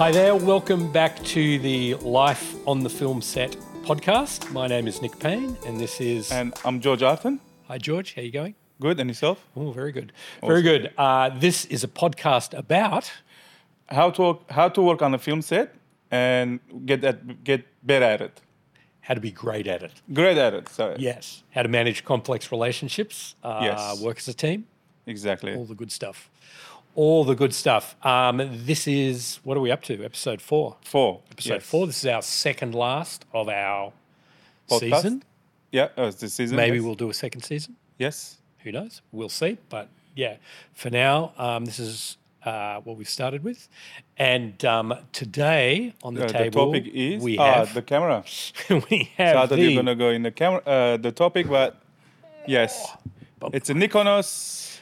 Hi there, welcome back to the Life on the Film Set podcast. My name is Nick Payne and this is... And I'm George Arthur. Hi George, how you going? Good, and yourself? Oh, very good. Awesome. Very good. This is a podcast about... How to work on a film set and get better at it. How to be great at it. Great at it, sorry. Yes. How to manage complex relationships, Yes. work as a team, Exactly. all the good stuff. All the good stuff. This is, what are we up to? Episode 4. 4. Episode yes. 4. This is our second last of our Podcast? season. Yeah, it's the season. Maybe yes. we'll do a second season. Yes. Who knows? We'll see. But yeah, for now, this is what we've started with. And today on the table, the topic is we have the camera. we have So I thought you were going to go in the camera, the topic, but yes. It's a Nikonos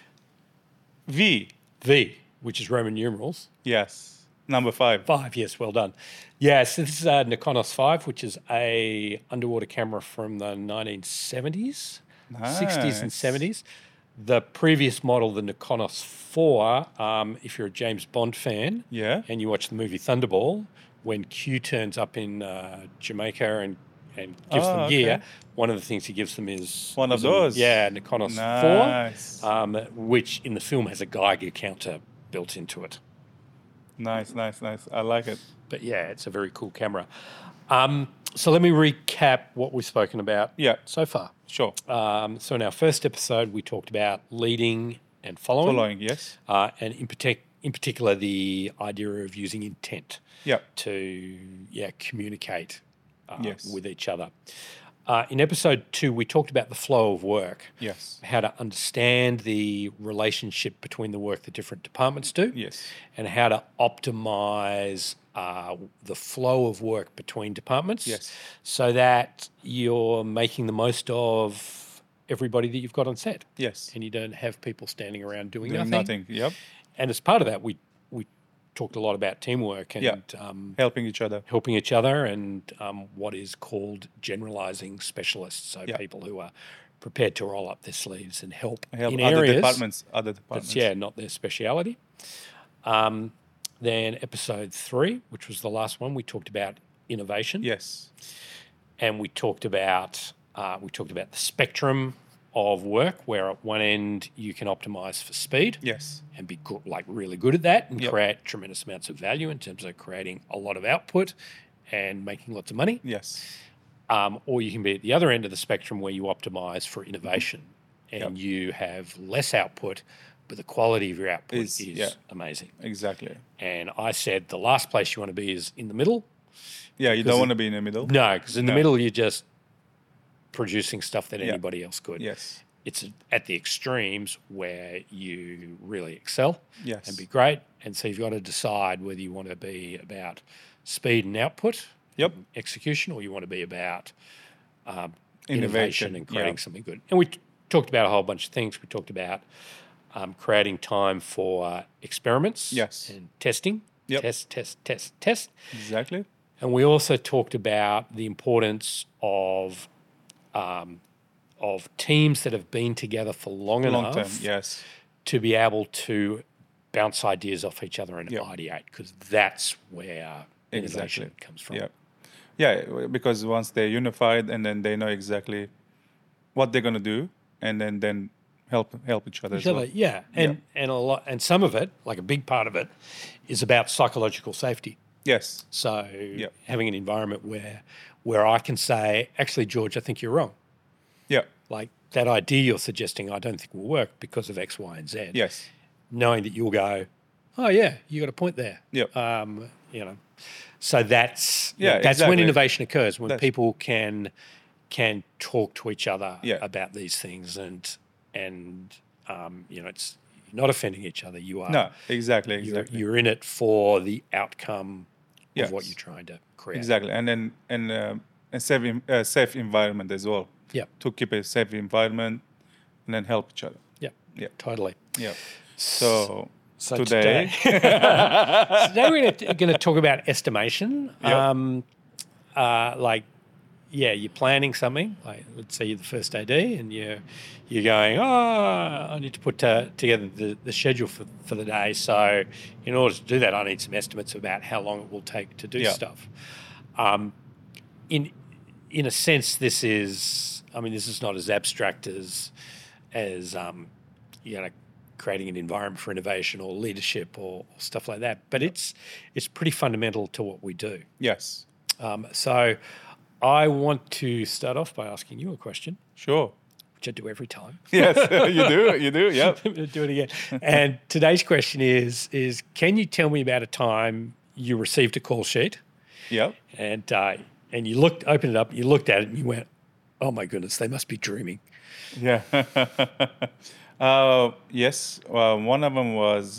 V. which is Roman numerals. Yes. Number 5. 5, yes, well done. Yes, this is a Nikonos 5, which is a underwater camera from the 1970s, 60s and Nice. 70s. The previous model, the Nikonos 4, if you're a James Bond fan Yeah. and you watch the movie Thunderball, when Q turns up in Jamaica and gives them gear, okay. one of the things he gives them is... One of is those. Yeah, Nikonos Nice. 4, which in the film has a Geiger counter built into it. Nice. I like it. But yeah, it's a very cool camera. So let me recap what we've spoken about Yeah. so far. Sure. So in our first episode, we talked about leading and following, Following, yes. and in particular, the idea of using intent Yeah. to communicate Yes. with each other. In episode 2, we talked about the flow of work, Yes. how to understand the relationship between the work that different departments do, Yes. and how to optimize the flow of work between departments, Yes. so that you're making the most of everybody that you've got on set, Yes. and you don't have people standing around doing Doing nothing. Yep. And as part of that, we talked a lot about teamwork and Yeah. Helping each other. helping each other, and what is called generalizing specialists, so Yeah. people who are prepared to roll up their sleeves and help Help in other areas departments. that's not their speciality. Then episode 3, which was the last one, we talked about innovation, Yes. and we talked about the spectrum of work, where at one end you can optimize for speed Yes. and be really good at that and Yep. create tremendous amounts of value in terms of creating a lot of output and making lots of money. Yes. Or you can be at the other end of the spectrum where you optimize for innovation and you have less output, but the quality of your output is amazing. Exactly. And I said the last place you want to be is in the middle. Yeah, you don't want to be in the middle. No, because in the middle you're just producing stuff that Yeah. anybody else could. Yes. It's at the extremes where you really excel Yes. and be great. And so you've got to decide whether you want to be about speed and output, Yep. execution, or you want to be about innovation Innovation, and creating yeah. something good. And we talked about a whole bunch of things. We talked about creating time for experiments Yes. and testing. Yep. Test. Exactly. And we also talked about the importance of teams that have been together for long Long enough term. Yes. to be able to bounce ideas off each other and Yep. ideate, because that's where innovation Exactly. comes from. Yeah. Yeah, because once they're unified and then they know exactly what they're going to do, and then help each other as well. Yeah, and a lot, and some of it, like a big part of it, is about psychological safety. Yes. So having an environment where I can say, actually, George, I think you're wrong. Yeah. Like that idea you're suggesting, I don't think will work because of X, Y, and Z. Yes. Knowing that you'll go, oh yeah, you got a point there. Yep. So that's Yeah, that's when exactly. innovation occurs, when That's- people can talk to each other Yeah. about these things, and it's you're not offending each other. You are No, exactly. you're in it for the outcome Yes. of what you're trying to create. Exactly. And then a safe environment as well. Yeah. To keep a safe environment and then help each other. Yeah. Yeah. Totally. Yeah. So today, we're going to talk about estimation. Yep. you're planning something. Like, let's say you're the first AD, and you're going, I need to put together the schedule for the day. So, in order to do that, I need some estimates about how long it will take to do stuff. In a sense, this is not as abstract as creating an environment for innovation or leadership or stuff like that. But it's pretty fundamental to what we do. Yes. So I want to start off by asking you a question. Sure. Which I do every time. Yes, you do, yep. Do it again. And today's question is can you tell me about a time you received a call sheet? Yep. And you opened it up, you looked at it and you went, oh my goodness, they must be dreaming. Yeah. Yes. One of them was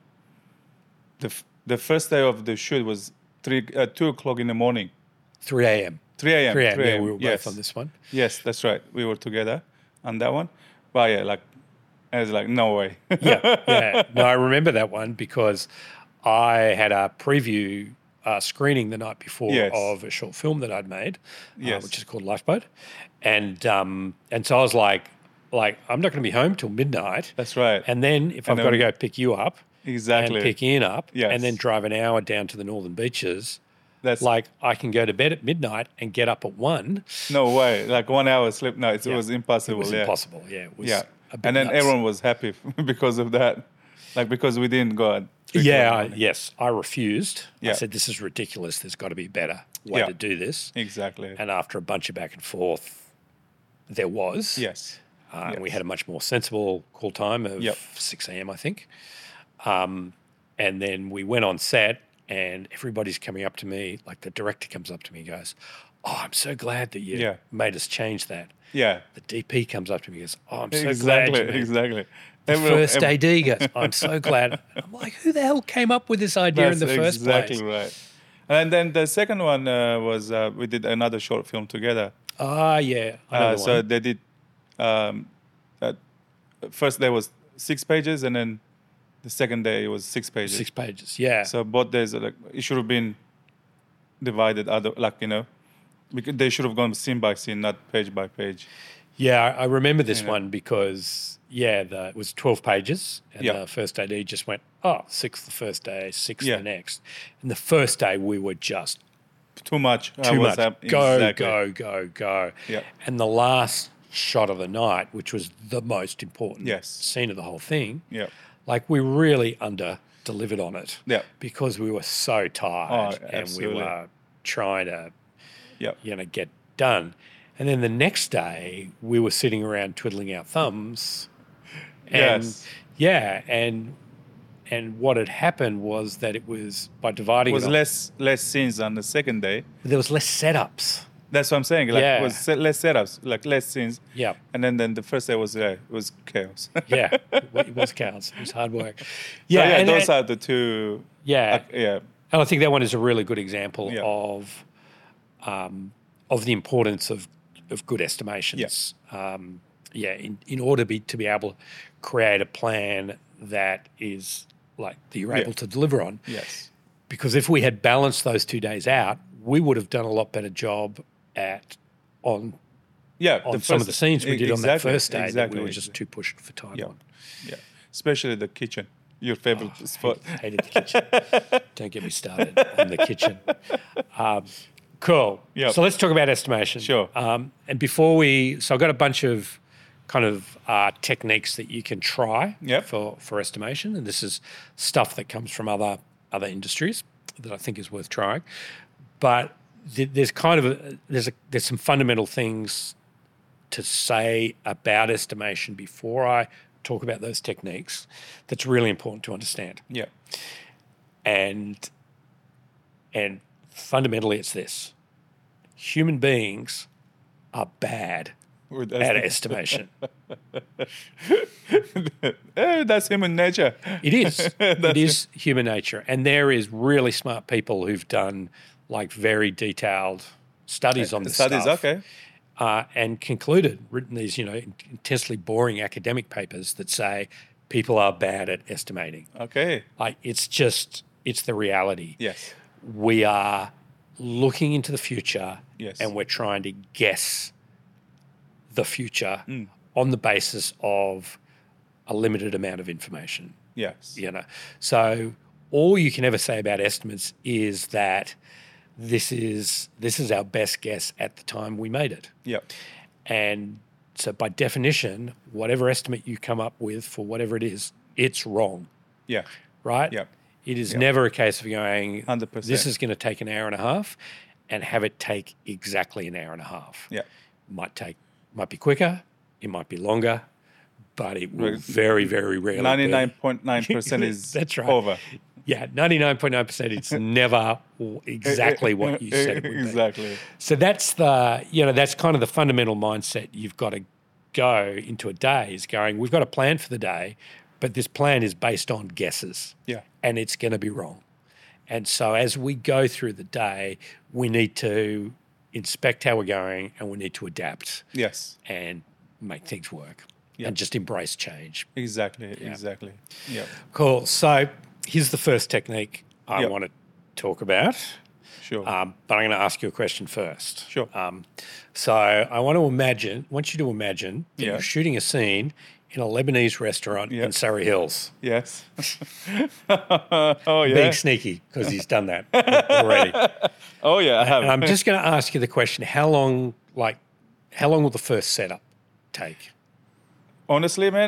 the first day of the shoot was 2 o'clock in the morning. 3 a.m. 3 a.m. Yeah, we were both on this one. Yes, that's right. We were together on that one. But yeah, I was like, no way. Yeah. No, I remember that one because I had a preview screening the night before of a short film that I'd made, which is called Lifeboat. And so I was like, I'm not going to be home till midnight. That's right. And then if I've got to go pick you up and pick Ian up and then drive an hour down to the northern beaches, I can go to bed at midnight and get up at 1. No way. 1 hour sleep. No, it was impossible. It was impossible. Yeah. It was a bit and then nuts. everyone was happy because of that. Because we didn't go out. Yes. I refused. Yeah. I said, this is ridiculous. There's got to be a better way to do this. Exactly. And after a bunch of back and forth, there was. Yes. And we had a much more sensible call time of 6 a.m., I think. And then we went on set and everybody's coming up to me, like the director comes up to me and goes, oh, I'm so glad that you made us change that. Yeah. The DP comes up to me and goes, oh, I'm so glad you made Exactly. The first AD goes, I'm so glad. I'm like, who the hell came up with this idea in the first place? Exactly right. And then the second one was we did another short film together. Yeah. So they did, first day was 6 pages and then the second day it was 6 pages. 6 pages, yeah. So both days, it should have been divided, because they should have gone scene by scene, not page by page. Yeah, I remember this one because, it was 12 pages and the first AD just went, 6 the first day, 6 the next. And the first day we were just... Too much. Go. Yeah. And the last shot of the night, which was the most important scene of the whole thing, we really under-delivered on it because we were so tired and we were trying to get done. And then the next day, we were sitting around twiddling our thumbs. And, and what had happened was that it was by dividing it was less scenes on the second day. There was less setups. That's what I'm saying. It was less setups, less scenes. Yeah. And then the first day was chaos. It was chaos. It was hard work. And those are the two. Yeah. And I think that one is a really good example of the importance of good estimations. In order to be able to create a plan that is that you're able to deliver on. Yes. Because if we had balanced those 2 days out, we would have done a lot better job on some of the scenes we did on that first day that we were just too pushed for time on. Yeah, especially the kitchen, your favorite spot. I hated the kitchen. Don't get me started on the kitchen. Cool. Yep. So let's talk about estimation. Sure. And so I've got a bunch of kind of techniques that you can try for estimation, and this is stuff that comes from other industries that I think is worth trying. But there's there's some fundamental things to say about estimation before I talk about those techniques that's really important to understand. Yeah. And fundamentally it's this. Human beings are bad at estimation. That's human nature. It is. It is human nature. And there is really smart people who've done very detailed studies on this stuff. Okay. And written these, intensely boring academic papers that say people are bad at estimating. Okay. It's the reality. Yes. We are looking into the future Yes. and we're trying to guess the future on the basis of a limited amount of information. Yes. You know, so all you can ever say about estimates is that this is our best guess at the time we made it. Yeah. And so by definition, whatever estimate you come up with for whatever it is, it's wrong, Yeah. right? Yeah. It is never a case of going, 100%. this is going to take an hour and a half, and have it take exactly an hour and a half. Yeah. Might be quicker, it might be longer, but it will very, very rarely 99.9% is That's right. over. Yeah, 99.9%. It's never exactly what you said it would be. Exactly. So that's that's kind of the fundamental mindset you've got to go into a day, is going, we've got a plan for the day, but this plan is based on guesses. Yeah. And it's going to be wrong. And so as we go through the day, we need to inspect how we're going, and we need to adapt. Yes. And make things work. Yeah. And just embrace change. Exactly. Exactly. Yeah. Cool. So here's the first technique I Yep. want to talk about. Sure. But I'm going to ask you a question first. Sure. So I want you to imagine that Yeah. you're shooting a scene in a Lebanese restaurant in Surrey Hills. Yes. Oh, yeah. Being sneaky, because he's done that already. Oh, yeah, I have. And I'm just going to ask you the question, how long will the first setup take? Honestly, man,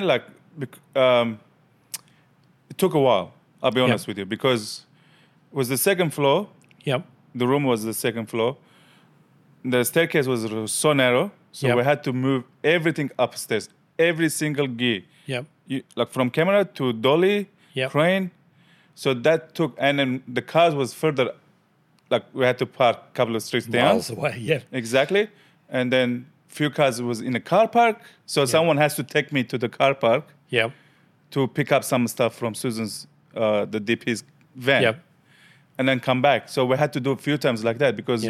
it took a while. I'll be honest with you, because it was the second floor. Yep. The room was the second floor. The staircase was so narrow, so we had to move everything upstairs, every single gear. Yep. Like from camera to dolly, crane. So that took, and then the cars was further, like we had to park a couple of streets down. Miles away, yeah. Exactly. And then few cars was in a car park. So someone has to take me to the car park Yep. to pick up some stuff from Susan's, the DP's van. Yep. And then come back. So we had to do a few times like that because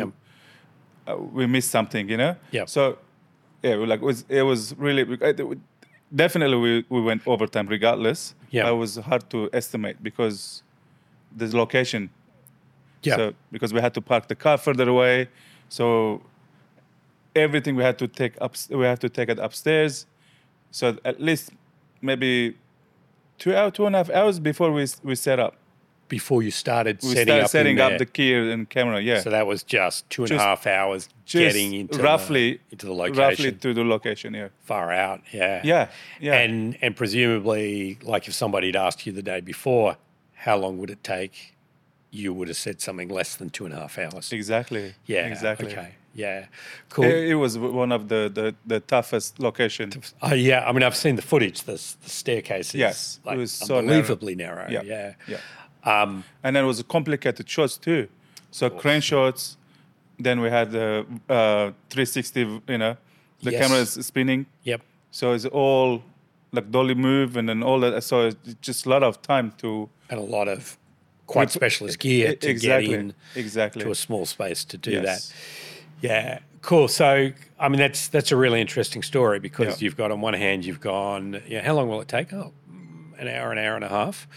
we missed something, you know? Yep. So, it was really, definitely we went overtime regardless. Yeah. It was hard to estimate because the location. Yeah. So, because we had to park the car further away. So everything we had to take it upstairs. So at least maybe 2.5 hours before we set up. Before you started We setting started up setting in up there. the gear and camera, yeah. So that was just 2.5 hours Just getting into roughly the location. Roughly to the location, yeah. Far out, yeah. Yeah, yeah. And presumably, like if somebody had asked you the day before, how long would it take? You would have said something less than 2.5 hours. Exactly. Yeah. Exactly. Okay. Yeah. Cool. It was one of the toughest locations. Yeah. I mean, I've seen the footage. The staircase is Yes, it was so unbelievably narrow. Yeah. Yeah. Yeah. And then it was complicated shots too. So crane shots. Then we had the 360. The Yes. camera is spinning. Yep. So it's all like dolly move and then all that. So it's just a lot of time to. And a lot of quite specialist gear to exactly, get in exactly. to a small space to do Yes. that. Yeah, cool. So, I mean, that's a really interesting story because you've got, on one hand, you've gone, how long will it take? Oh, an hour and a half.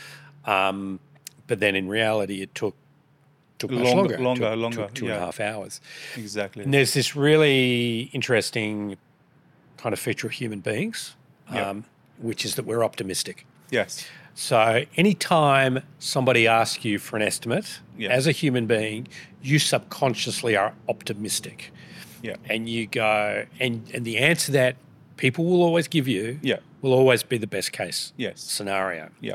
But then in reality, it took much longer. Took 2.5 hours. Exactly. And there's this really interesting kind of feature of human beings, which is that we're optimistic. Yes. So anytime somebody asks you for an estimate, as a human being, you subconsciously are optimistic. Yeah. And you go, and the answer that people will always give you will always be the best case scenario. Yeah.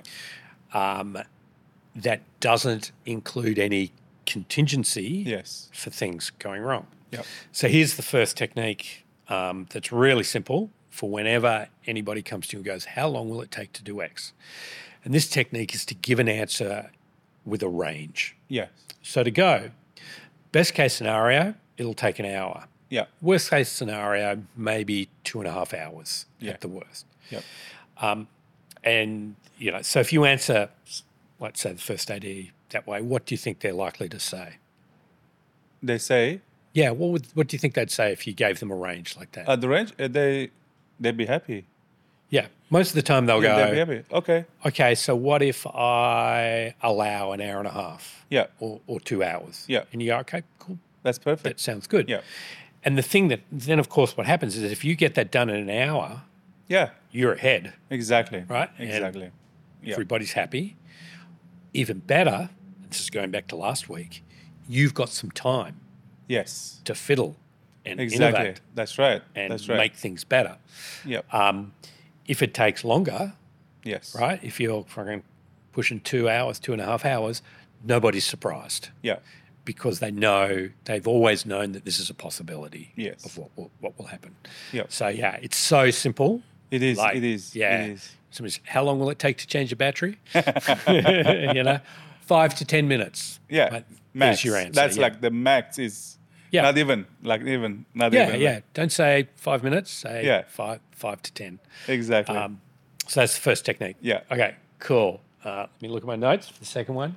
That doesn't include any contingency for things going wrong. Yeah. So here's the first technique that's really simple for whenever anybody comes to you and goes, how long will it take to do X? And this technique is to give an answer with a range. Yes. So to go, best case scenario, it'll take an hour. Yeah. Worst case scenario, maybe 2.5 hours at the worst. Yep. And, so if you answer, let's say the first AD that way, what do you think they're likely to say? They say? Yeah, what do you think they'd say if you gave them a range like that? At the range, they'd be happy. Yeah. Most of the time they'll They'll be go, happy. Okay. okay, so what if I allow an hour and a half? Yeah. Or 2 hours? Yeah. And you go, okay, cool. That's perfect. That sounds good. Yeah. And the thing that then, of course, what happens is if you get that done in an hour, Yeah. you're ahead. Exactly. Right? Exactly. Yeah. Everybody's happy. Even better, this is going back to last week, you've got some time Yes. to fiddle and Exactly. innovate That's right. and That's right. make things better. Yeah. If it takes longer, Yes. right? If you're fucking pushing 2 hours, 2.5 hours, nobody's surprised Yeah. because they've always known that this is a possibility Yes. of what will happen. Yeah. So yeah, it's so simple. It is. Like, It is. Yeah. It is. Somebody's, how long will it take to change a battery? 5 to 10 minutes. Yeah. Right? Max. There's your answer. That's yeah. like the max is Yeah. not even not Yeah, even. yeah. Don't say 5 minutes. Say Yeah. 5 to 10. Exactly. So that's the first technique. Yeah. Okay, cool. Let me look at my notes for the second one.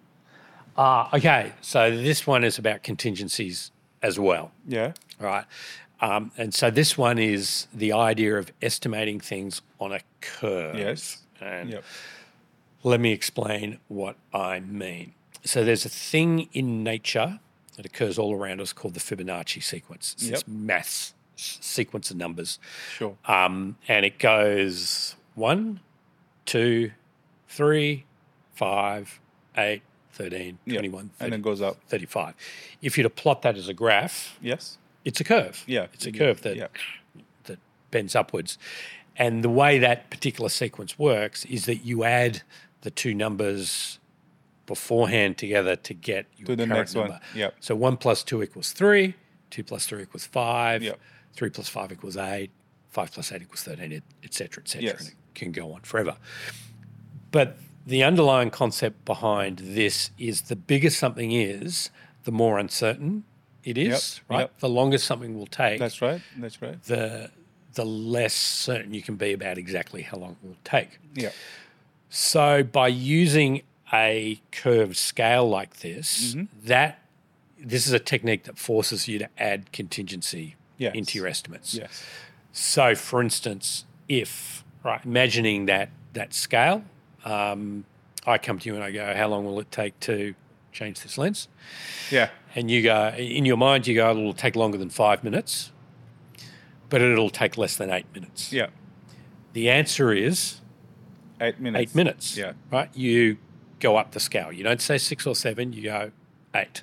Okay, so this one is about contingencies as well. Yeah. Right. And so this one is the idea of estimating things on a curve. Yes. And Yep. let me explain what I mean. So there's a thing in nature that occurs all around us called the Fibonacci sequence. It's this maths sequence of numbers. Sure. And it goes 1, 2, 3, 5, 8, 13, 21, 30, And it goes up. 35. If you were to plot that as a graph, Yes. it's a curve. Yeah. It's a curve that that bends upwards. And the way that particular sequence works is that you add the two numbers beforehand together to get your To the current next number. one. Yep. So 1 plus 2 equals 3, 2 plus 3 equals 5, Yep. 3 plus 5 equals 8, 5 plus 8 equals 13, et cetera, et cetera. Yes. And it can go on forever. But the underlying concept behind this is the bigger something is, the more uncertain it is, right? Yep. The longer something will take, That's right. That's right. the less certain you can be about exactly how long it will take. Yeah. So by using a curved scale like this, this is a technique that forces you to add contingency Yes. into your estimates. Yes. So for instance, if, right, imagining that scale, I come to you and I go, how long will it take to change this lens? Yeah. And you go, in your mind, you go, it'll take longer than 5 minutes, but it'll take less than 8 minutes. Yeah. The answer is 8 minutes. 8 minutes. Yeah. Right? You go up the scale. You don't say 6 or 7, you go 8.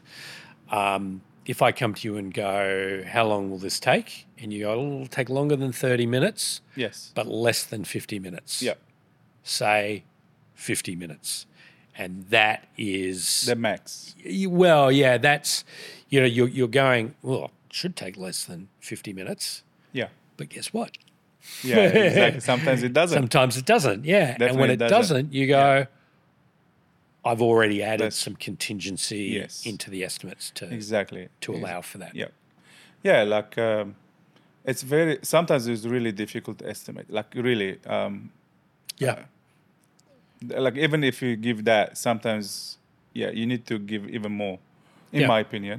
If I come to you and go, how long will this take? And you go, it'll take longer than 30 minutes, Yes. but less than 50 minutes. Yeah. Say 50 minutes. And that is... The max. Well, yeah, that's, you're going, well, it should take less than 50 minutes. Yeah. But guess what? Yeah. Exactly. Sometimes it doesn't. Sometimes it doesn't, yeah. And when Definitely it doesn't. doesn't, you go, I've already added That's- some contingency Yes. into the estimates to Exactly. allow for that. Yeah. Yeah. Like it's sometimes it's really difficult to estimate. Like really. Yeah. Like even if you give that, sometimes you need to give even more, in Yeah. my opinion.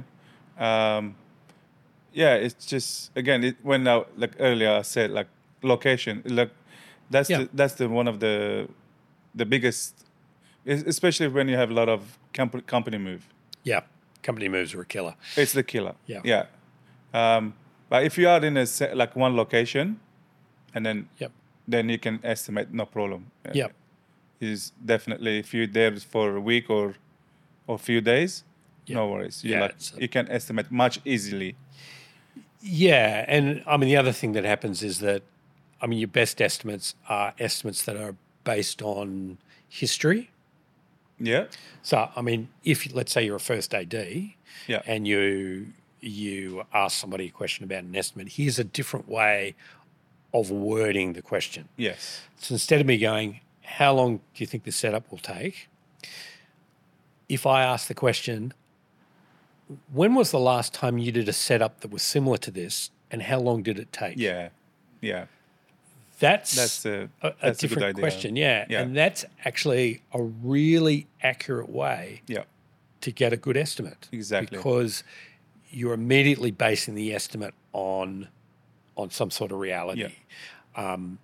It's just again when like earlier I said like location, like that's the one of the biggest, especially when you have a lot of company move. Yeah. Company moves are a killer. It's the killer. Yeah. Yeah. But if you are in like one location, and then you can estimate no problem. Yep. Is definitely if you're there for a week or a few days, no worries. You can estimate much easily. Yeah. And I mean, the other thing that happens is that, I mean, your best estimates are estimates that are based on history. Yeah. So, I mean, if let's say you're a first AD and you ask somebody a question about an estimate, here's a different way of wording the question. Yes. So instead of me going, how long do you think this setup will take? If I ask the question, when was the last time you did a setup that was similar to this and how long did it take? Yeah. Yeah. That's a different good idea. question, yeah. Yeah. And that's actually a really accurate way to get a good estimate. Exactly. Because you're immediately basing the estimate on some sort of reality. Yeah.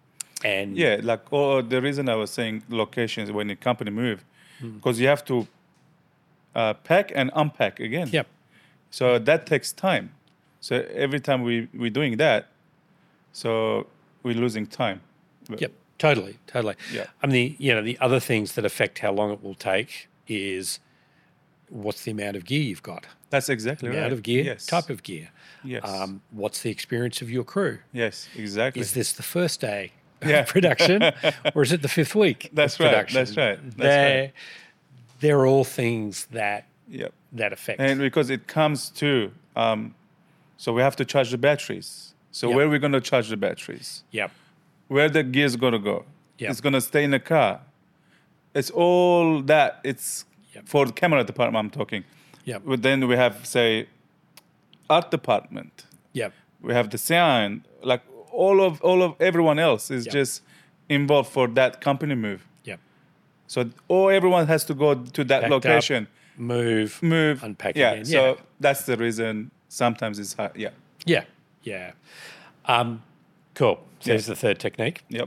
And Yeah, like the reason I was saying locations when the company move, because you have to pack and unpack again. Yep. So that takes time. So every time we're doing that, so we're losing time. Yep. Totally. Yeah. I mean, the other things that affect how long it will take is what's the amount of gear you've got, That's exactly right. amount of gear, Yes. type of gear. Yes. What's the experience of your crew? Yes, exactly. Is this the first day Yeah. of production, or is it the fifth week? That's of right. production? That's right. That's right. They're all things that Yep. affect. And because it comes to, so we have to charge the batteries. So Yep. where are we going to charge the batteries? Yep. Where the gear's going to go? Yep. It's going to stay in the car. It's all that. It's Yep. for the camera department I'm talking. Yep. But then we have, say, art department. Yep. We have the sound. Like all of everyone else is Yep. just involved for that company move. Yep. So everyone has to go to that Packed up, location. move, unpack Yeah. again. So that's the reason sometimes it's hard. Yeah. Yeah. Cool. So here's the third technique. Yep.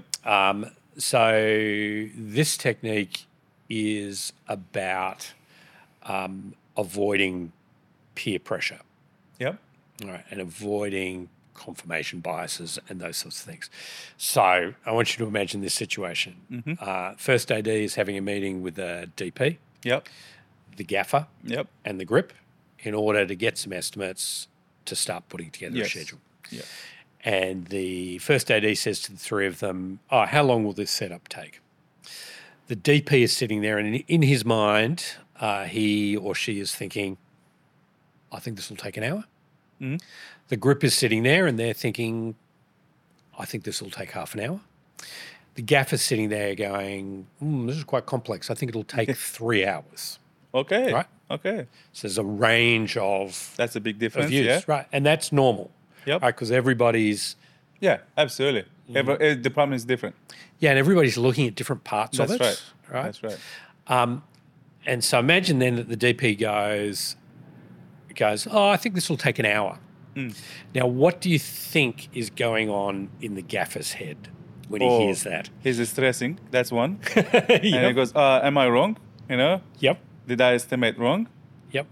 So this technique is about avoiding peer pressure, Yep. all right, and avoiding confirmation biases and those sorts of things. So I want you to imagine this situation. First AD is having a meeting with the DP, Yep. the gaffer, Yep. and the grip in order to get some estimates to start putting together a Yes. schedule. Yeah. And the first AD says to the three of them, how long will this setup take? The DP is sitting there, and in his mind, he or she is thinking, I think this will take an hour. Mhm. The grip is sitting there, and they're thinking, I think this will take half an hour. The gaffer's sitting there going, this is quite complex. I think it'll take 3 hours. Okay. Right. Okay. So there's a range of That's a big difference. views, Yeah. right? And that's normal, Yep. right? Because everybody's Yeah. Absolutely. Every department is different. and everybody's looking at different parts That's of it, right. right? That's right. And so imagine then that the DP goes, I think this will take an hour. Now, what do you think is going on in the gaffer's head when he hears that? He's stressing. That's one. And he goes, "Am I wrong? You know, Yep. did I estimate wrong?" Yep.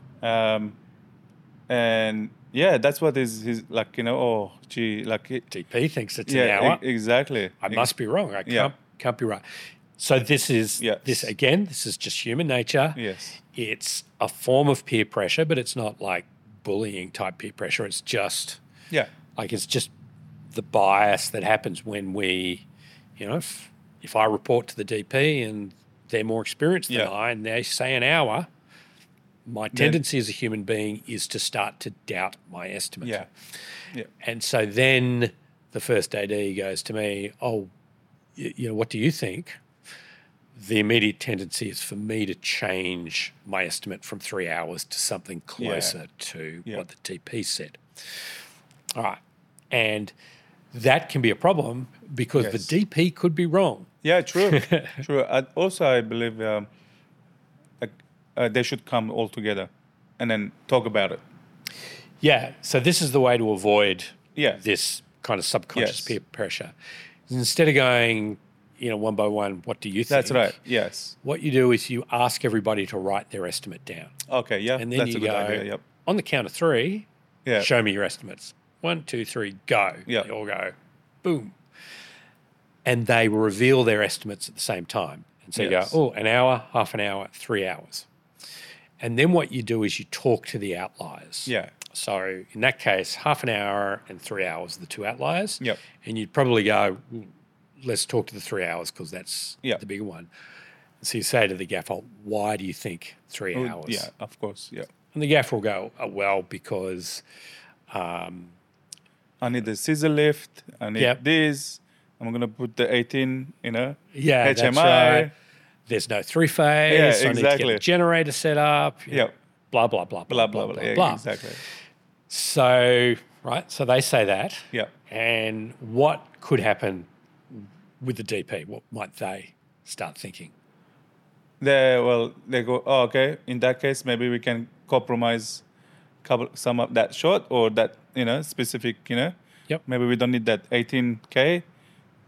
And yeah, that's what is like. You know, oh gee, like DP thinks it's yeah, an hour. Exactly. I must be wrong. I Yeah. can't be right. So this is Yes. this is just human nature. Yes. It's a form of peer pressure, but it's not like bullying type peer pressure. It's just Yeah. it's just the bias that happens when we, if I report to the DP and they're more experienced than Yeah. I and they say an hour, my tendency as a human being is to start to doubt my estimate. Yeah. Yeah. And so then the first AD goes to me, what do you think? The immediate tendency is for me to change my estimate from 3 hours to something closer to what the DP said. All right. And that can be a problem because the DP could be wrong. Yeah, true. True. Also, I believe they should come all together and then talk about it. Yeah. So this is the way to avoid this kind of subconscious peer pressure. Instead of going, one by one, what do you think? That's right. Yes. What you do is you ask everybody to write their estimate down. Okay. Yeah. And then that's you a good go, idea. Yep. on the count of 3, Yeah. show me your estimates. 1, 2, 3, go. Yeah. They all go, boom. And they reveal their estimates at the same time. And so you go, an hour, half an hour, 3 hours. And then what you do is you talk to the outliers. Yeah. So in that case, half an hour and 3 hours are the 2 outliers. Yep. And you'd probably go, let's talk to the 3 hours because that's the bigger one. So you say to the gaffer, why do you think 3 hours? Yeah, of course. Yeah. And the gaffer will go, because I need the scissor lift. I need this. I'm going to put the 18, HMI. that's right. There's no 3-phase. Yeah, So I need to get the generator set up. Blah, blah, blah, blah, blah, blah, blah. Exactly. So, so they say that. Yeah. And what could happen with the DP? What might they start thinking? They go, okay, in that case, maybe we can compromise some of that short or that, specific, Yep. Maybe we don't need that 18K.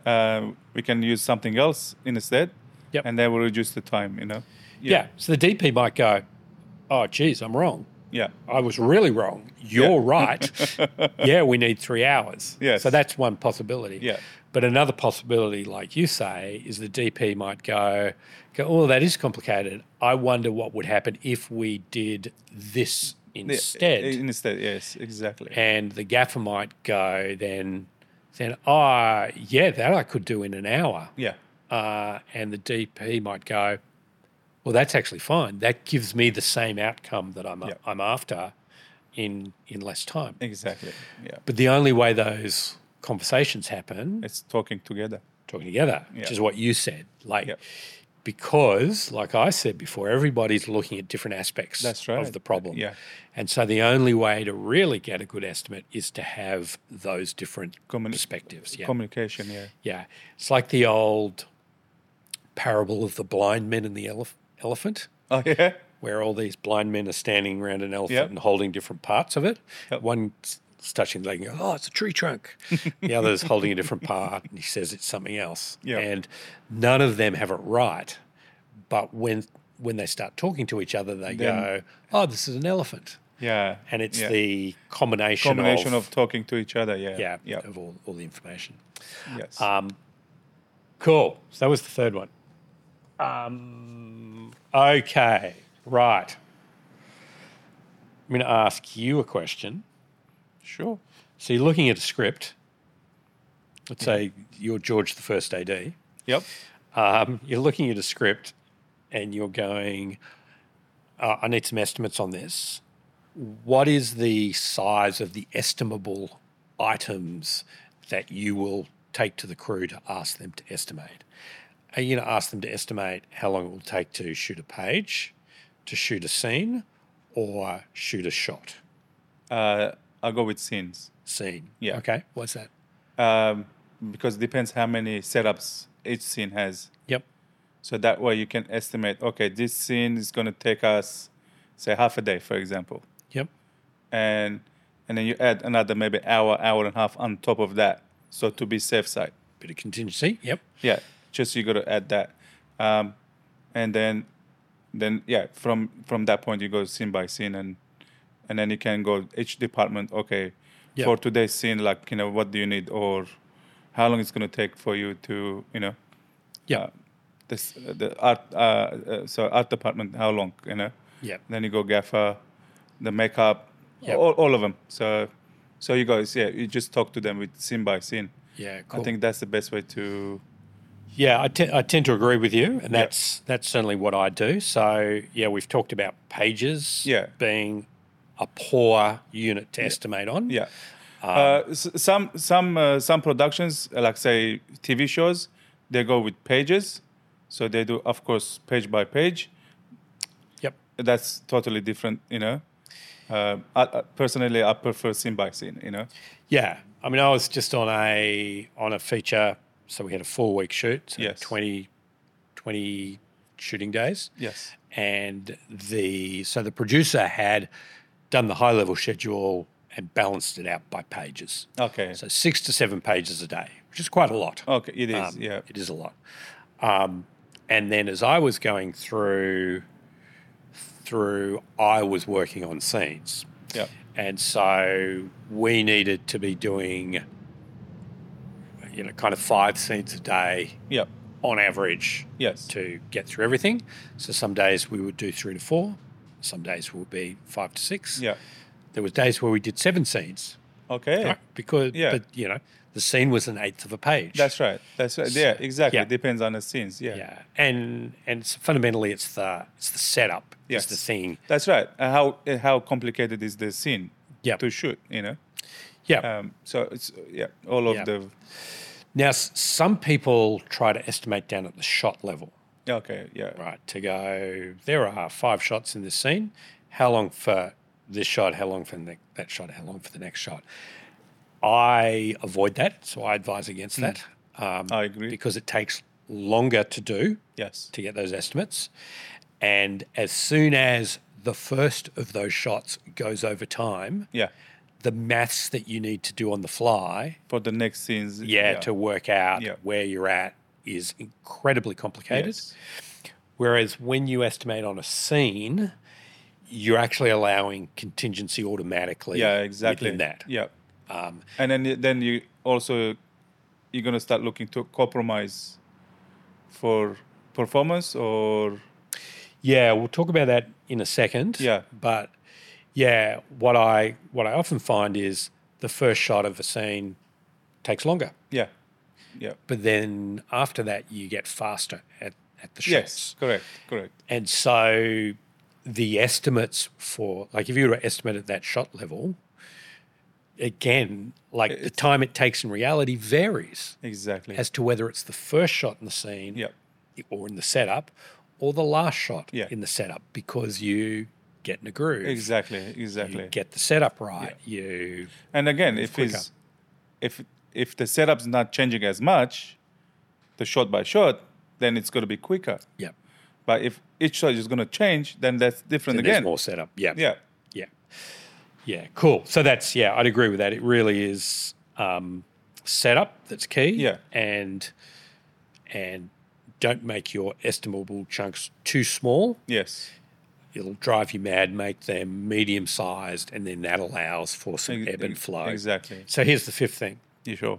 we can use something else instead, Yep. and that will reduce the time. Yeah. So the DP might go, oh, geez, I'm wrong. Yeah. I was really wrong. You're right. Yeah, we need 3 hours. Yes. So that's one possibility. Yeah. But another possibility, like you say, is the DP might go, oh, that is complicated. I wonder what would happen if we did this instead. Instead, yes, exactly. And the gaffer might go then, oh, yeah, that I could do in an hour. Yeah. And the DP might go, well, that's actually fine. That gives me the same outcome that I'm after in less time. Exactly. Yeah. But the only way those conversations happen, it's talking together, which is what you said. Because, like I said before, everybody's looking at different aspects of the problem. Yeah. And so the only way to really get a good estimate is to have those different perspectives. Yeah. Communication, yeah. Yeah. It's like the old parable of the blind men and the elephant. Oh, yeah? Where all these blind men are standing around an elephant and holding different parts of it. Yep. One's touching the leg and goes, oh, it's a tree trunk. The other's holding a different part and he says it's something else. Yep. And none of them have it right. But when they start talking to each other, they go, oh, this is an elephant. Yeah. And it's the combination of talking to each other, yeah. Yeah, of all the information. Yes. Cool. So that was the third one. Okay, right. I'm going to ask you a question. Sure. So you're looking at a script. Let's say you're George the first AD. Yep. You're looking at a script and you're going, I need some estimates on this. What is the size of the estimable items that you will take to the crew to ask them to estimate? Are you going to ask them to estimate how long it will take to shoot a page, to shoot a scene, or shoot a shot? I'll go with scenes. Scene. Yeah. Okay. What's that? Because it depends how many setups each scene has. Yep. So that way you can estimate, okay, this scene is going to take us, say, half a day, for example. Yep. And then you add another maybe hour and a half on top of that. So to be safe side. Bit of contingency. Yep. Yeah. Just you got to add that. And then from that point you go scene by scene and then you can go each department, okay, for today's scene, like, what do you need or how long it's going to take for you to, the art department, how long, Yeah. Then you go gaffer, the makeup, all of them. So you guys, you just talk to them with scene by scene. Yeah, cool. I think that's the best way to. Yeah, I tend to agree with you, and that's certainly what I do. So we've talked about pages being a poor unit to estimate on. Yeah. Some productions, like say TV shows, they go with pages. So they do, of course, page by page. Yep. That's totally different, personally, I prefer scene by scene, Yeah. I mean, I was just on a feature, so we had a 4-week shoot, so 20 shooting days. Yes. And the producer had done the high-level schedule and balanced it out by pages. Okay. So 6 to 7 pages a day, which is quite a lot. Okay, it is, It is a lot. And then as I was going through, I was working on scenes. Yeah. And so we needed to be doing, kind of 5 scenes a day on average to get through everything. So some days we would do 3 to 4. Some days would be 5 to 6. Yeah. There was days where we did 7 scenes. Okay. Right? But, the scene was an eighth of a page. That's right. Yeah, exactly. Yeah. It depends on the scenes. Yeah. Yeah. And fundamentally it's the setup. Yes. It's the thing. That's right. How complicated is the scene to shoot, Yeah. So it's all of the. Now some people try to estimate down at the shot level. Okay. Yeah. Right. To go, there are 5 shots in this scene. How long for this shot? How long for that shot? How long for the next shot? I avoid that, so I advise against that. I agree. Because it takes longer to do to get those estimates. And as soon as the first of those shots goes over time, the maths that you need to do on the fly, For the next scenes. to work out Yeah. where you're at is incredibly complicated. Yes. Whereas when you estimate on a scene, you're actually allowing contingency automatically Yeah, exactly. within that. Yeah. And then you also, you're going to start looking to compromise for performance or... Yeah, we'll talk about that in a second. Yeah. But yeah, what I often find is the first shot of a scene takes longer. Yeah. Yeah. But then after that, you get faster at the shots. Yes, correct. And so the estimates for, like if you were to estimate at that shot level, again, like the time it takes in reality varies Exactly. as to whether it's the first shot in the scene or in the setup or the last shot in the setup, because you get in a groove. Exactly. You get the setup right. You And again, if the setup's not changing as much, the shot by shot, then it's going to be quicker. Yeah. But if each shot is going to change, then that's different Then again. there's more setup. Yeah. Yeah. Yeah, cool. So that's, I'd agree with that. It really is setup that's key. Yeah. And don't make your estimable chunks too small. Yes. It'll drive you mad. Make them medium-sized, and then that allows for some ebb and flow. Exactly. So here's the fifth thing. You sure?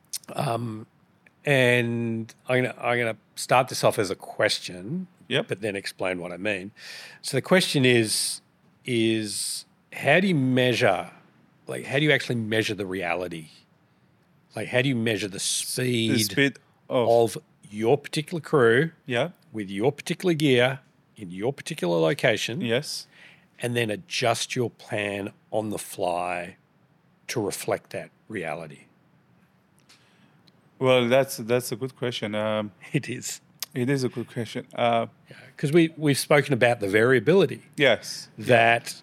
And I'm gonna start this off as a question, Yep. but then explain what I mean. So the question is how do you measure, like how do you actually measure the reality? Like how do you measure the speed of your particular crew with your particular gear in your particular location? Yes. And then adjust your plan on the fly to reflect that reality? Well, that's a good question. It is. It is a good question. Because we've spoken about the variability. Yes. That,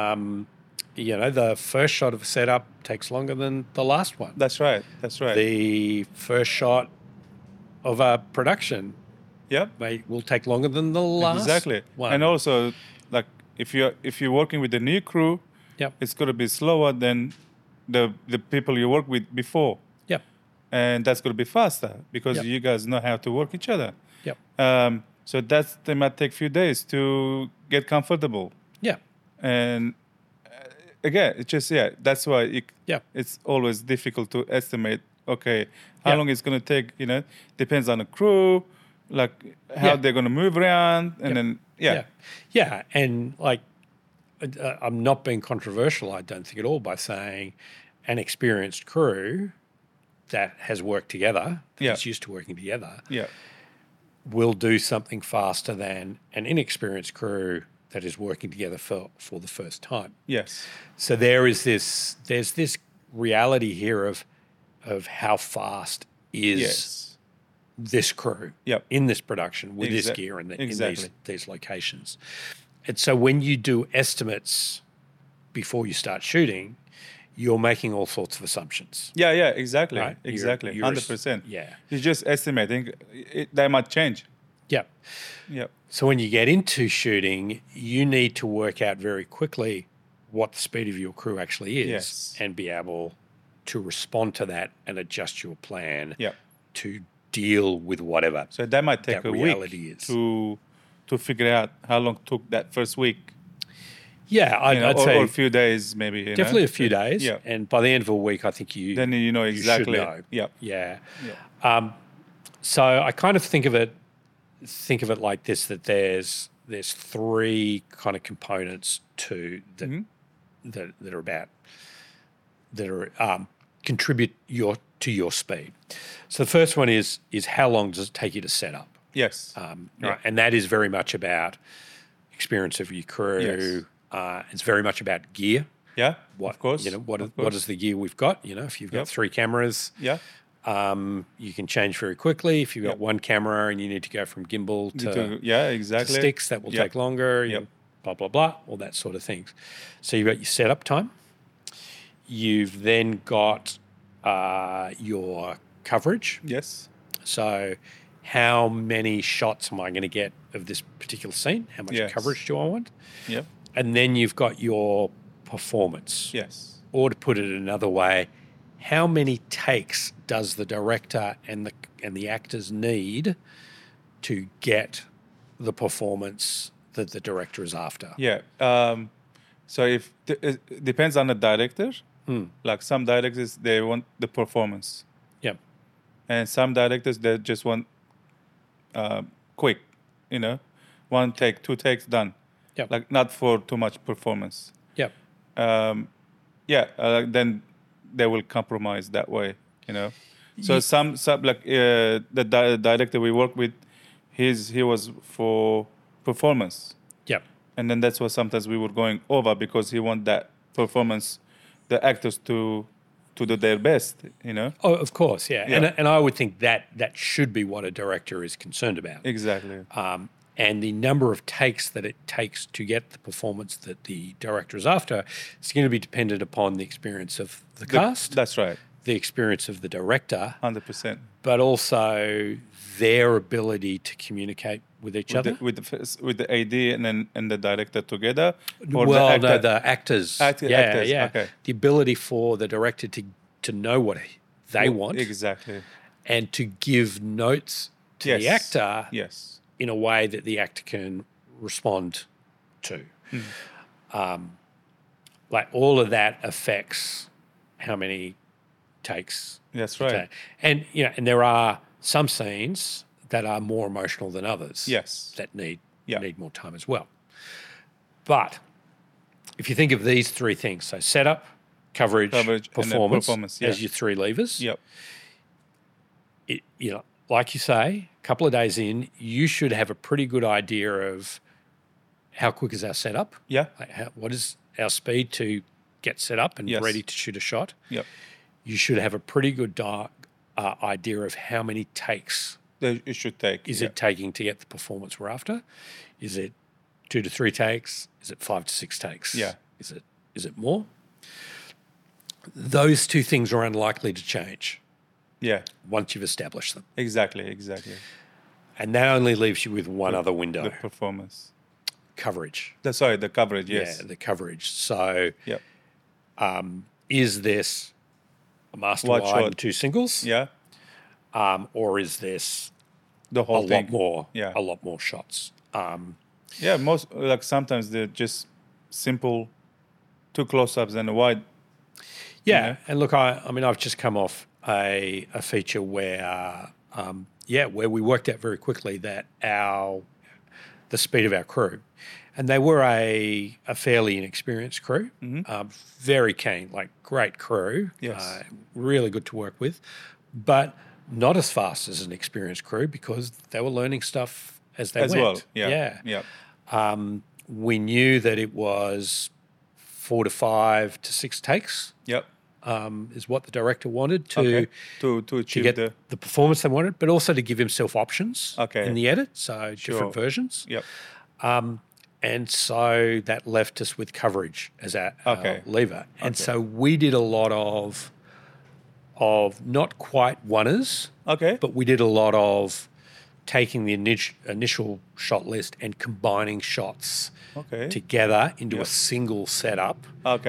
the first shot of a setup takes longer than the last one. That's right. The first shot of a production will take longer than the last one. And also, like if you're working with a new crew, it's going to be slower than the people you work with before. And that's going to be faster because you guys know how to work each other. So they might take a few days to get comfortable. And again, it's just, that's why it's always difficult to estimate, okay, how long it's going to take, depends on the crew, like how they're going to move around. And then, Yeah. And like, I'm not being controversial, I don't think at all, by saying an experienced crew that has worked together, that's used to working together, will do something faster than an inexperienced crew that is working together for the first time. Yes. So there's this reality here of how fast is this crew in this production with this gear in these locations. And so when you do estimates before you start shooting, you're making all sorts of assumptions. Yeah, exactly. Right? Exactly. You're 100%. Yeah. You're just estimating. They might change. Yeah. Yeah. So when you get into shooting, you need to work out very quickly what the speed of your crew actually is and be able to respond to that and adjust your plan to deal with whatever. So that might take a week to figure out how long it took that first week. Yeah, I'd say or a few days maybe. Definitely a few days. Yeah. And by the end of a week, I think you know exactly. You should know. Yeah. So I kind of think of it like this: that there's three kind of components to that contribute to your speed. So the first one is how long does it take you to set up? Yes. Right, and that is very much about experience of your crew. Yes. It's very much about gear. Yeah, of course. What is the gear we've got? If you've got 3 cameras, you can change very quickly. If you've got 1 camera and you need to go from gimbal to sticks, that will take longer. Blah, blah, blah, all that sort of things. So you've got your setup time. You've then got your coverage. Yes. So how many shots am I going to get of this particular scene? How much coverage do I want? Yep. And then you've got your performance. Yes. or to put it another way, how many takes does the director and the actors need to get the performance that the director is after? Yeah. So it depends on the director. Like some directors, they want the performance. Yeah. And some directors, they just want quick, 1 take, 2 takes, done. Yeah. Like not for too much performance. Yeah. Then they will compromise that way, So some like the director we work with, he was for performance. Yeah. And then that's what sometimes we were going over because he want that performance, the actors to do their best, Oh, of course, yeah. Yeah. And I would think that should be what a director is concerned about. Exactly. And the number of takes that it takes to get the performance that the director is after is going to be dependent upon the experience of the cast, That's right. the experience of the director, 100%. but also their ability to communicate with each other. With the AD and the director together? Or The actors. Actors, yeah. okay. The ability for the director to know what they want. Exactly. And to give notes to the actor Yes. in a way that the actor can respond to. Like all of that affects how many takes. That's right. And and there are some scenes that are more emotional than others. Yes. That need more time as well. But if you think of these 3 things, so setup, coverage performance yeah. as your 3 levers. Yep. Like you say, a couple of days in, you should have a pretty good idea of how quick is our setup. Yeah. What is our speed to get set up and ready to shoot a shot. Yep. You should have a pretty good idea of how many takes it should take. is it taking to get the performance we're after. Is it 2 to 3 takes? Is it 5 to 6 takes? Yeah. Is it more? Those 2 things are unlikely to change. Yeah. Once you've established them. Exactly. And that only leaves you with one other window. The performance. Coverage. The coverage, yes. Yeah, the coverage. So Yep. Is this a master Wide wide and shot. 2 singles? Yeah. Or is this The whole thing. a lot more shots? Most sometimes they're just simple 2 close-ups and a wide. Yeah. And look, I've just come off a feature where we worked out very quickly that the speed of our crew, and they were a fairly inexperienced crew, very keen, like great crew, Yes. really good to work with, but not as fast as an experienced crew because they were learning stuff as they went. Well. Yeah. We knew that it was 4 to 5 to 6 takes. Yep. Is what the director wanted to achieve get the performance they wanted, but also to give himself options in the edit, so different versions. Yep. And so that left us with coverage as our lever. And so we did a lot of not quite oneers, but we did a lot of taking the initial shot list and combining shots together into a single setup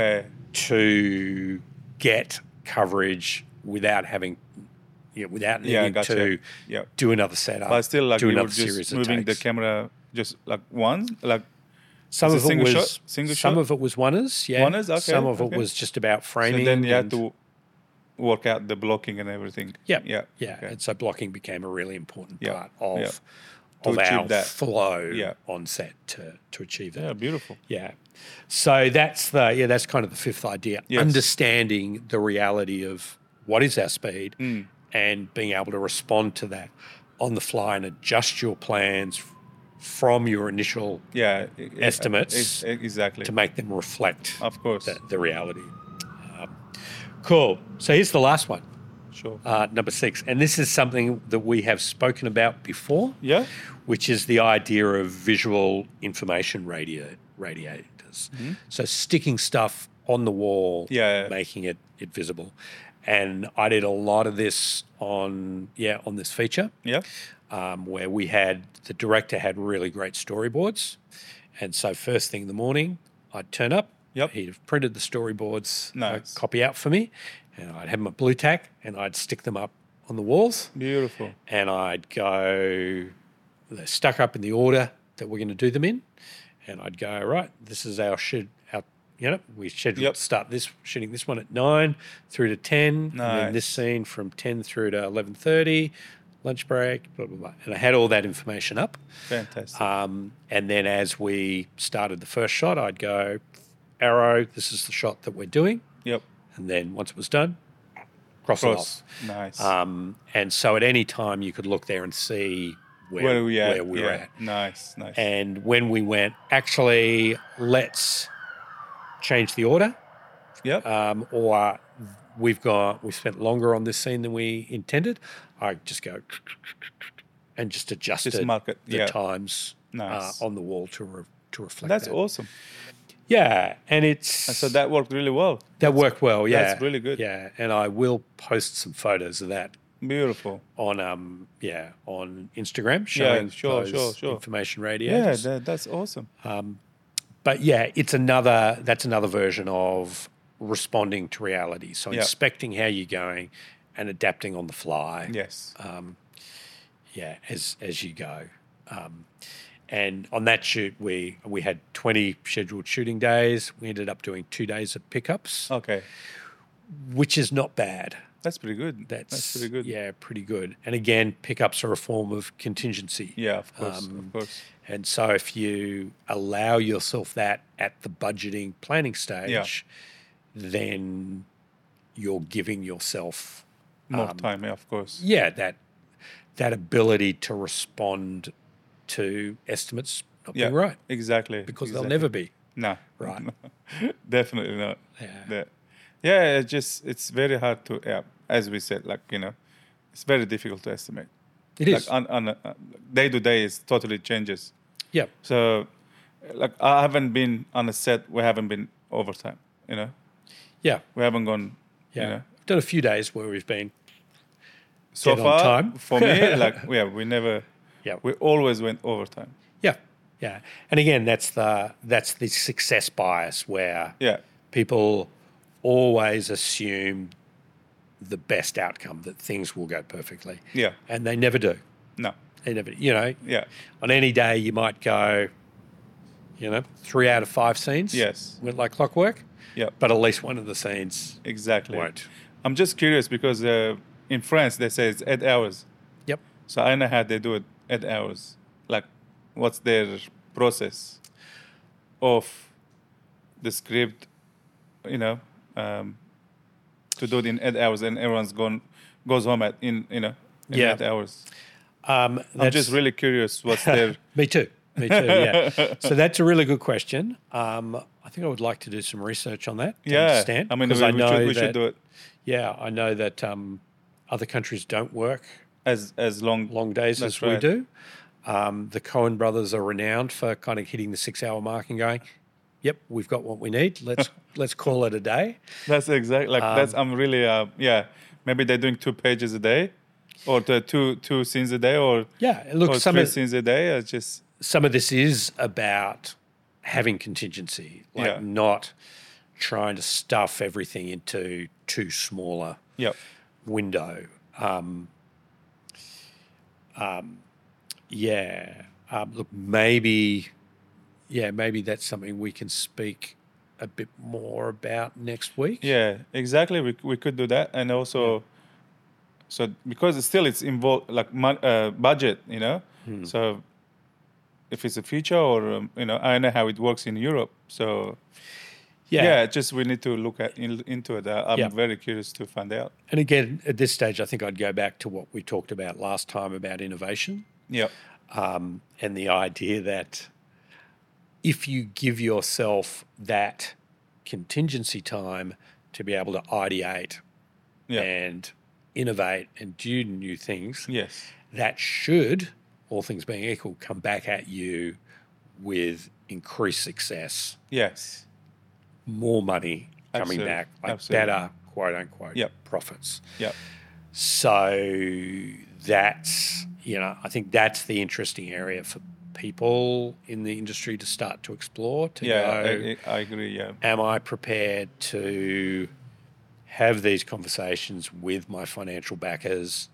to get coverage without having, without needing to do another setup. But still, do you another were series just of moving takes. the camera just once, some of it was single some shot? of it was oneers, Oneers, okay, Some of it was just about framing. So then you had to work out the blocking and everything. Yeah. And so blocking became a really important part of To achieve our that. flow on set to achieve that. Yeah, beautiful. Yeah. So that's kind of the 5th idea. Yes. Understanding the reality of what is our speed and being able to respond to that on the fly and adjust your plans from your initial estimates exactly to make them reflect of course the reality. Cool. So here's the last one. Sure. Number 6. And this is something that we have spoken about before. Yeah. Which is the idea of visual information radiators. So sticking stuff on the wall, making it visible. And I did a lot of this on this feature. Yeah. Where the director had really great storyboards. And so first thing in the morning, I'd turn up, Yep. He'd have printed the storyboards, Nice. copy out for me, and I'd have them at blue tack, and I'd stick them up on the walls, Beautiful. and I'd go, they're stuck up in the order that we're going to do them in, and I'd go, right, this is our we scheduled to start shooting this one at 9 through to 10, and then this scene from 10 through to 11:30, lunch break, blah, blah, blah. And I had all that information up. Fantastic. And then as we started the first shot, I'd go, arrow, this is the shot that we're doing. Yep. And then once it was done, cross it off. Nice. And so at any time you could look there and see where we were at. Nice. And when we went, actually, let's change the order. Yep. Or we spent longer on this scene than we intended. I just go and just adjusted the times on the wall to reflect That's that. awesome. Yeah, and so that worked really well. That worked well, yeah. That's really good. Yeah, and I will post some photos of that. Beautiful. On Instagram, showing those information radiators. Yeah, that's awesome. But yeah, that's another version of responding to reality. So inspecting how you're going and adapting on the fly. Yes. As you go. And on that shoot, we had 20 scheduled shooting days. We ended up doing 2 days of pickups. Okay. Which is not bad. That's pretty good. That's pretty good. Yeah, pretty good. And again, pickups are a form of contingency. Yeah, of course. And so if you allow yourself that at the budgeting planning stage, then you're giving yourself more time, of course. Yeah, that ability to respond to estimates not being right. Exactly. Because they'll never be. No. Right. Definitely not. Yeah. It's very hard to, as we said, it's very difficult to estimate. It is. On day to day, it totally changes. Yeah. So, I haven't been on a set. We haven't been overtime. Yeah. We haven't gone. Yeah. We've done a few days where we've been. So far, on time. For me, we never. Yeah. We always went overtime. Yeah. Yeah. And again, that's the success bias where people always assume the best outcome, that things will go perfectly. Yeah. And they never do. No. They never, on any day you might go, 3 out of 5 scenes. Yes. Went like clockwork. Yeah. But at least one of the scenes won't. I'm just curious because in France they say it's 8 hours. Yep. So I know how they do it 8 hours. What's their process of the script, to do it in 8 hours, and everyone's goes home in 8 hours. I'm just really curious what's their... Me too, yeah. So that's a really good question. I think I would like to do some research on that to understand. I mean, we should do it. Yeah, I know that other countries don't work as long days as we do. The Coen brothers are renowned for kind of hitting the 6-hour mark and going, yep, we've got what we need. Let's call it a day. That's exactly I'm really maybe they're doing 2 pages a day, or two scenes a day, or look, or 3 scenes a day. Some of this is about having contingency, not trying to stuff everything into too smaller window. Look, maybe that's something we can speak a bit more about next week. Yeah, exactly. We could do that, and also, so because it's involved budget, So if it's a feature, or I know how it works in Europe, so. Just we need to look into it. I'm very curious to find out. And again, at this stage, I think I'd go back to what we talked about last time about innovation. Yeah. And the idea that if you give yourself that contingency time to be able to ideate and innovate and do new things, that should, all things being equal, come back at you with increased success. Yes. More money coming back, better, quote unquote, profits. Yep. So that's, I think that's the interesting area for people in the industry to start to explore, to Yeah, go, I agree. Yeah. am I prepared to have these conversations with my financial backers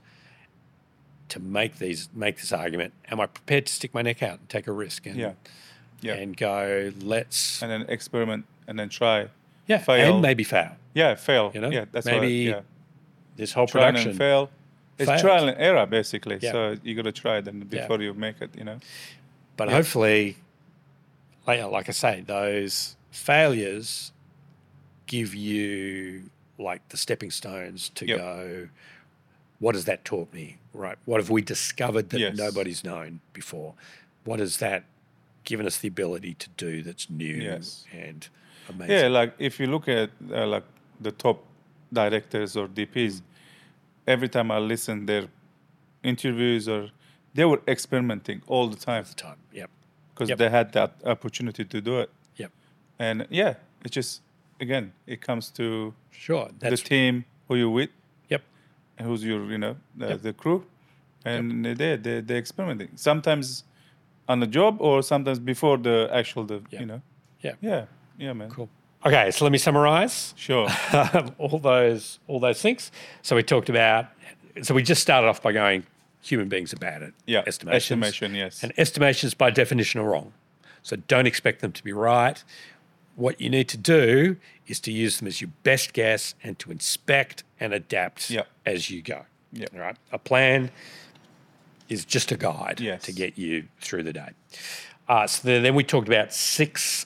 to make this argument? Am I prepared to stick my neck out and take a risk and and go, let's and then experiment and then try. Yeah, fail. and maybe fail. Yeah, fail. You know, yeah, that's maybe what. this whole Try production and fail. It's fails. trial and error basically. Yeah. So you got to try it and before you make it. You know. But hopefully, like I say, those failures give you like the stepping stones to go, what has that taught me? Right? What have we discovered that nobody's known before? What has that given us the ability to do that's new and amazing? Yeah, like if you look at like the top directors or DPs, every time I listen their interviews or they were experimenting all the time. Yep. Because they had that opportunity to do it. Yep. And it just, again, it comes to the That's team who you with. Yep. And who's your, the crew. And they're experimenting. Sometimes on the job or sometimes before the actual, Yeah. Yeah, man. Cool. Okay, so let me summarize. Sure. all those things. So we talked about, so we just started off by going, human beings are bad at estimations. Estimation, yes. And estimations by definition are wrong. So don't expect them to be right. What you need to do is to use them as your best guess and to inspect and adapt as you go. Yep. All right. A plan is just a guide Yes. to get you through the day. So then we talked about six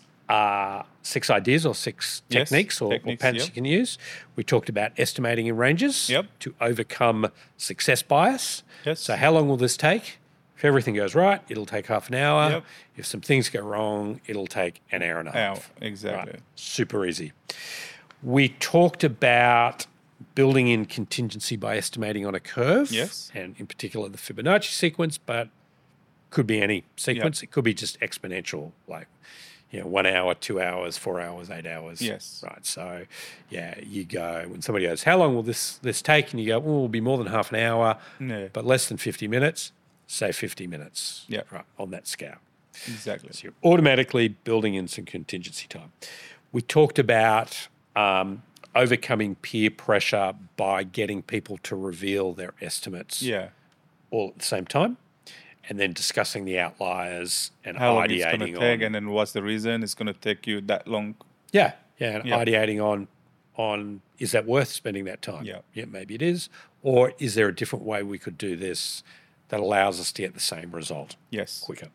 ideas or six techniques or patterns you can use. We talked about estimating in ranges to overcome success bias. Yes. So how long will this take? If everything goes right, it'll take half an hour. If some things go wrong, it'll take an hour and a half. Exactly. Right. Super easy. We talked about building in contingency by estimating on a curve. Yes. And in particular, the Fibonacci sequence, but could be any sequence. It could be just exponential, like 1 hour, 2 hours, 4 hours, 8 hours. Yes. Right. So, you go, when somebody goes, how long will this take? And you go, it'll be more than half an hour, but less than 50 minutes. Say 50 minutes. Yeah. Right. On that scale. Exactly. So you're automatically building in some contingency time. We talked about overcoming peer pressure by getting people to reveal their estimates all at the same time. And then discussing the outliers and how long it's going to ideating take, and then what's the reason it's going to take you that long? And ideating on is that worth spending that time? Yeah, maybe it is. Or is there a different way we could do this that allows us to get the same result quicker?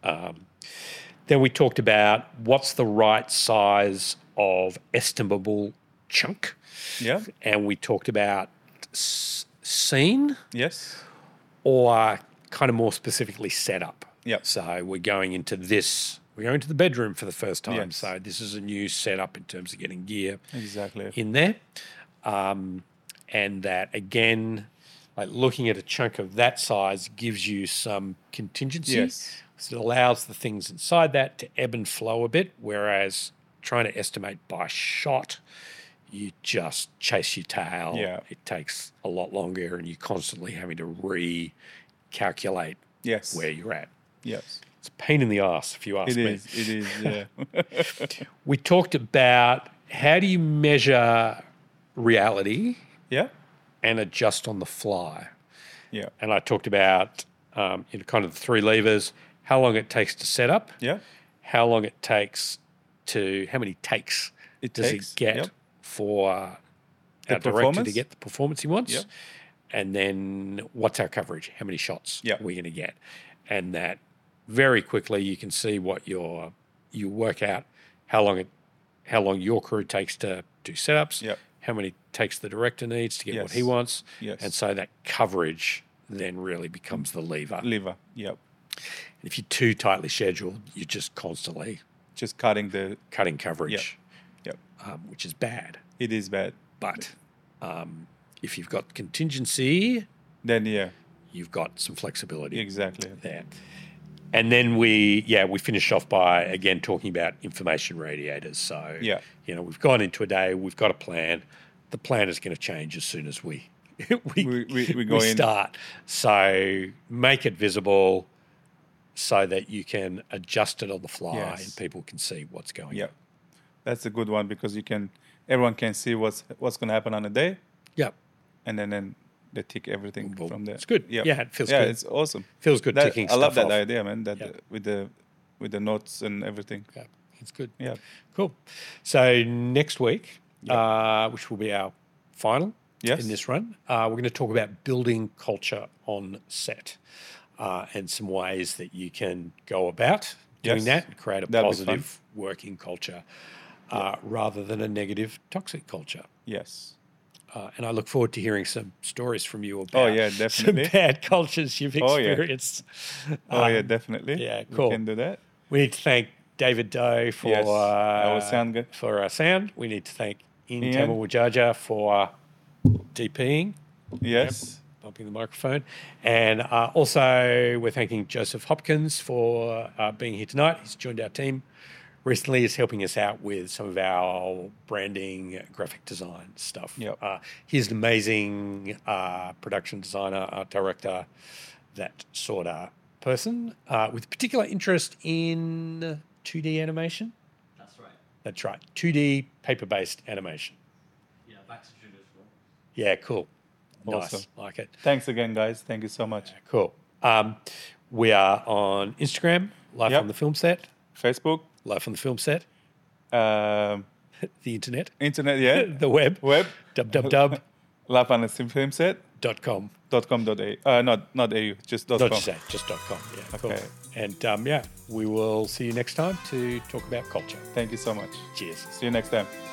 Then we talked about what's the right size of estimable chunk. Yeah. And we talked about scene. Yes. Or kind of more specifically set up. Yep. So we're going into the bedroom for the first time. Yes. So this is a new setup in terms of getting gear in there. And that, again, like looking at a chunk of that size gives you some contingency. Yes. So it allows the things inside that to ebb and flow a bit, whereas trying to estimate by shot, you just chase your tail. Yeah. It takes a lot longer and you're constantly having to recalculate where you're at. Yes. It's a pain in the ass, if you ask me. It is, yeah. We talked about how do you measure reality and adjust on the fly. Yeah. And I talked about kind of the three levers, how long it takes to set up, how long it takes how many takes it get for our director to get the performance he wants, and then what's our coverage, how many shots are we going to get, and that very quickly you can see what you work out how long your crew takes to do setups, how many takes the director needs to get what he wants, and so that coverage then really becomes the lever. Yep. And if you're too tightly scheduled, you're just constantly cutting coverage, which is bad. It is bad. But if you've got contingency, then you've got some flexibility. Exactly. There. And then we finish off by, again, talking about information radiators. So, we've gone into a day, we've got a plan. The plan is going to change as soon as we go start. So make it visible, so that you can adjust it on the fly Yes. and people can see what's going Yeah, on. that's a good one because everyone can see what's going to happen on the day, Yep. and then they tick everything Well, from there. it's good. Yeah, Yeah, it feels yeah, good. it's awesome. Feels good ticking I love stuff that off. idea, man. That Yeah. with the notes and everything. Yeah, it's good. Yeah. Cool. So next week, which will be our final Yes. in this run, we're going to talk about building culture on set and some ways that you can go about doing Yes. that and create a That'll be fun. positive working culture rather than a negative, toxic culture. Yes. And I look forward to hearing some stories from you about some definitely. bad cultures you've Oh, yeah. experienced. Yeah, definitely. yeah, cool. We can do that. We need to thank David Doe for Yes, our sound guy. for our sound. We need to thank Ian Ian. Tamawajaja for DPing, Yes. bumping the microphone. And also we're thanking Joseph Hopkins for being here tonight. He's joined our team recently. He's helping us out with some of our branding, graphic design stuff. Yep. He's an amazing production designer, art director, that sort of person with particular interest in 2D animation. That's right. That's right. 2D paper-based animation. Yeah, back to traditional. Yeah, cool. Nice. Awesome. Like it. Thanks again, guys. Thank you so much. Cool. We are on Instagram, Life Yep. on the Film Set, Facebook, Life on the Film Set, um, the internet, internet, yeah, the web, web, www.com. Laugh on the filmset.com.au. Not au, just Not .com. just say, just .com. Yeah, cool. Okay. And we will see you next time to talk about culture. Thank you so much. Cheers. See you next time.